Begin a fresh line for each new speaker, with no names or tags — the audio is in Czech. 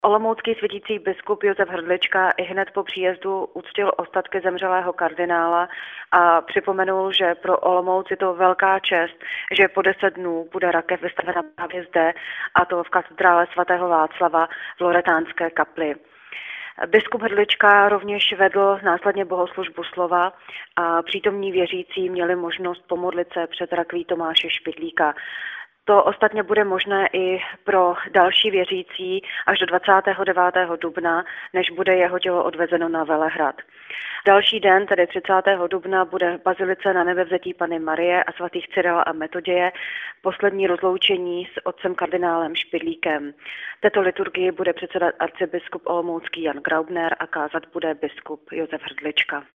Olomoucký světící biskup Josef Hrdlička ihned po příjezdu uctil ostatky zemřelého kardinála a připomenul, že pro Olomouc je to velká čest, že po 10 dnů bude rakev vystavena právě zde, a to v katedrále svatého Václava v Loretánské kapli. Biskup Hrdlička rovněž vedl následně bohoslužbu slova a přítomní věřící měli možnost pomodlit se před rakví Tomáše Špidlíka. To ostatně bude možné i pro další věřící až do 29. dubna, než bude jeho tělo odvezeno na Velehrad. Další den, tedy 30. dubna, bude v bazilice Na Nebevzetí Panny Marie a svatých Cyrila a Metoděje poslední rozloučení s otcem kardinálem Špidlíkem. Této liturgii bude předsedat arcibiskup olomoucký Jan Graubner a kázat bude biskup Josef Hrdlička.